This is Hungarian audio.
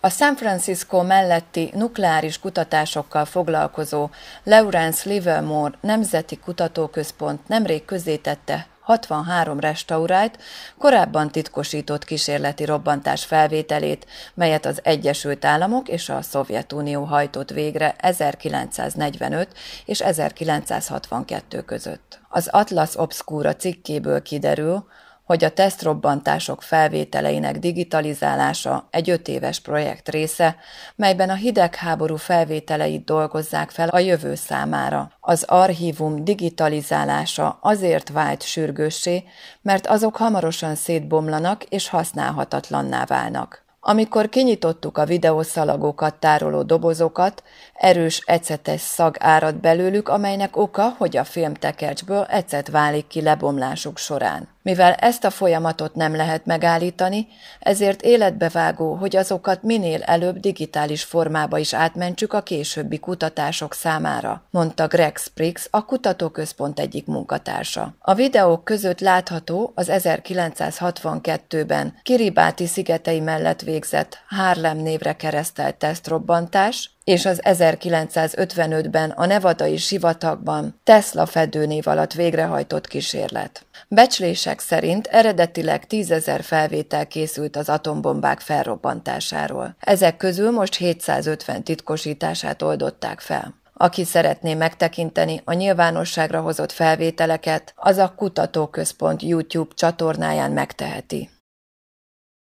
A San Francisco melletti nukleáris kutatásokkal foglalkozó Lawrence Livermore Nemzeti Kutatóközpont nemrég közzétette 63 restaurált, korábban titkosított kísérleti robbantás felvételét, melyet az Egyesült Államok és a Szovjetunió hajtott végre 1945 és 1962 között. Az Atlas Obscura cikkéből kiderül, hogy a tesztrobbantások felvételeinek digitalizálása egy 5 éves projekt része, melyben a hidegháború felvételeit dolgozzák fel a jövő számára. Az archívum digitalizálása azért vált sürgőssé, mert azok hamarosan szétbomlanak és használhatatlanná válnak. Amikor kinyitottuk a videószalagokat tároló dobozokat, erős ecetes szag árad belőlük, amelynek oka, hogy a filmtekercsből ecet válik ki lebomlásuk során. Mivel ezt a folyamatot nem lehet megállítani, ezért életbevágó, hogy azokat minél előbb digitális formába is átmentsük a későbbi kutatások számára, mondta Greg Spriggs, a kutatóközpont egyik munkatársa. A videók között látható az 1962-ben Kiribati szigetei mellett végzett Harlem névre keresztelt tesztrobbantás, és az 1955-ben a nevadai sivatagban Tesla fedőnév alatt végrehajtott kísérlet. Becslések szerint eredetileg 10 000 felvétel készült az atombombák felrobbantásáról. Ezek közül most 750 titkosítását oldották fel. Aki szeretné megtekinteni a nyilvánosságra hozott felvételeket, az a kutatóközpont YouTube csatornáján megteheti.